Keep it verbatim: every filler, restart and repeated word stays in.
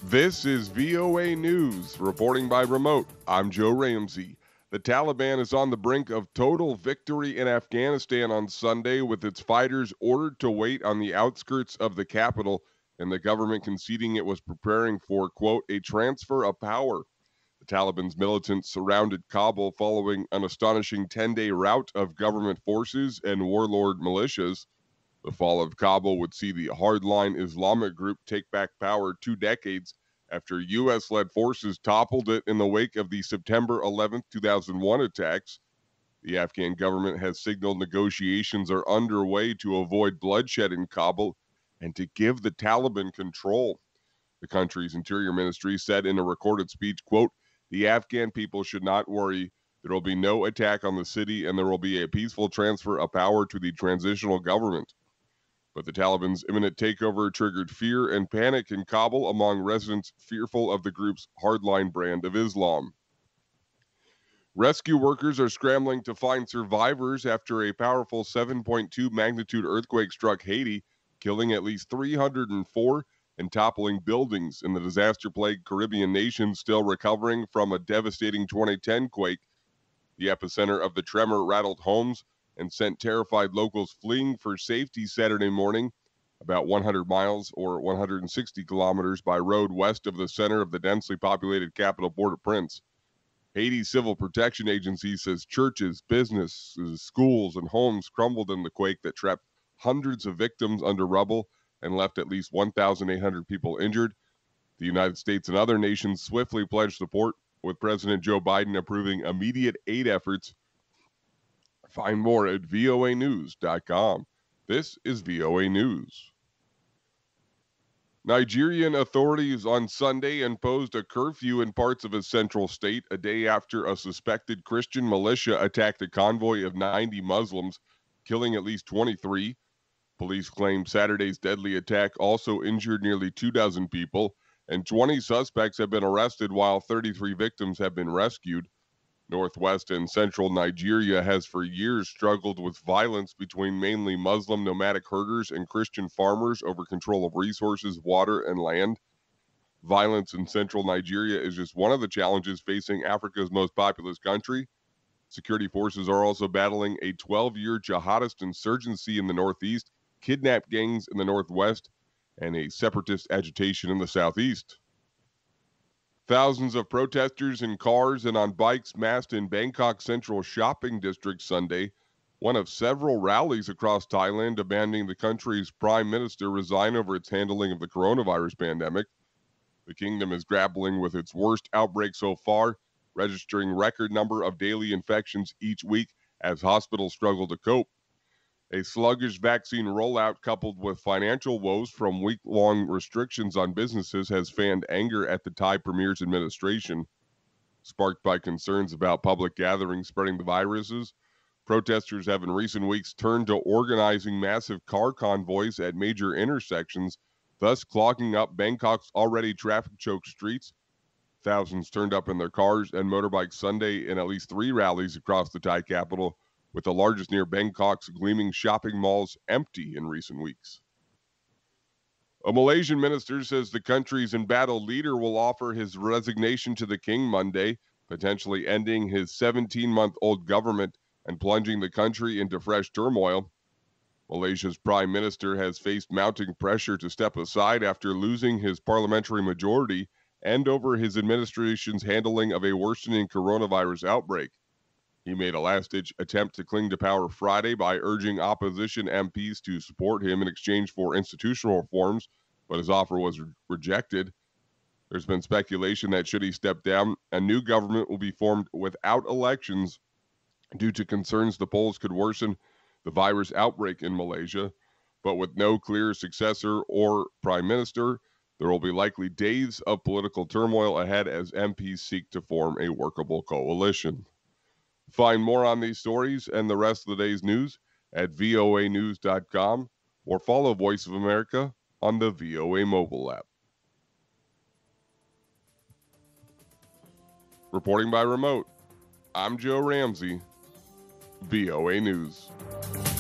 This is V O A News, reporting by remote. I'm Joe Ramsey. The Taliban is on the brink of total victory in Afghanistan on Sunday, with its fighters ordered to wait on the outskirts of the capital and the government conceding it was preparing for, quote, a transfer of power. The Taliban's militants surrounded Kabul following an astonishing ten-day rout of government forces and warlord militias. The fall of Kabul would see the hardline Islamic group take back power two decades after U S-led forces toppled it in the wake of the September eleventh, two thousand one attacks. The Afghan government has signaled negotiations are underway to avoid bloodshed in Kabul and to give the Taliban control. The country's interior ministry said in a recorded speech, quote, the Afghan people should not worry. There will be no attack on the city and there will be a peaceful transfer of power to the transitional government. But the Taliban's imminent takeover triggered fear and panic in Kabul among residents fearful of the group's hardline brand of Islam. Rescue workers are scrambling to find survivors after a powerful seven point two magnitude earthquake struck Haiti, killing at least three hundred four and toppling buildings in the disaster-plagued Caribbean nation still recovering from a devastating twenty ten quake. The epicenter of the tremor rattled homes and sent terrified locals fleeing for safety Saturday morning, about one hundred miles or one hundred sixty kilometers by road west of the center of the densely populated capital Port-au-Prince. Haiti's Civil Protection Agency says churches, businesses, schools, and homes crumbled in the quake that trapped hundreds of victims under rubble and left at least one thousand eight hundred people injured. The United States and other nations swiftly pledged support, with President Joe Biden approving immediate aid efforts. Find more at V O A news dot com. This is V O A News. Nigerian authorities on Sunday imposed a curfew in parts of its central state a day after a suspected Christian militia attacked a convoy of ninety Muslims, killing at least twenty-three. Police claim Saturday's deadly attack also injured nearly two dozen people, and twenty suspects have been arrested while thirty-three victims have been rescued. Northwest and central Nigeria has for years struggled with violence between mainly Muslim nomadic herders and Christian farmers over control of resources, water, and land. Violence in central Nigeria is just one of the challenges facing Africa's most populous country. Security forces are also battling a twelve-year jihadist insurgency in the northeast, kidnap gangs in the northwest, and a separatist agitation in the southeast. Thousands of protesters in cars and on bikes massed in Bangkok Central Shopping District Sunday, one of several rallies across Thailand demanding the country's prime minister resign over its handling of the coronavirus pandemic. The kingdom is grappling with its worst outbreak so far, registering record number of daily infections each week as hospitals struggle to cope. A sluggish vaccine rollout coupled with financial woes from week-long restrictions on businesses has fanned anger at the Thai Premier's administration. Sparked by concerns about public gatherings spreading the viruses, protesters have in recent weeks turned to organizing massive car convoys at major intersections, thus clogging up Bangkok's already traffic-choked streets. Thousands turned up in their cars and motorbikes Sunday in at least three rallies across the Thai capital, with the largest near Bangkok's gleaming shopping malls empty in recent weeks. A Malaysian minister says the country's embattled leader will offer his resignation to the king Monday, potentially ending his seventeen-month-old government and plunging the country into fresh turmoil. Malaysia's prime minister has faced mounting pressure to step aside after losing his parliamentary majority and over his administration's handling of a worsening coronavirus outbreak. He made a last-ditch attempt to cling to power Friday by urging opposition M Ps to support him in exchange for institutional reforms, but his offer was re- rejected. There's been speculation that should he step down, a new government will be formed without elections due to concerns the polls could worsen the virus outbreak in Malaysia. But with no clear successor or prime minister, there will be likely days of political turmoil ahead as M Ps seek to form a workable coalition. Find more on these stories and the rest of the day's news at V O A news dot com or follow Voice of America on the V O A mobile app. Reporting by remote, I'm Joe Ramsey, V O A News.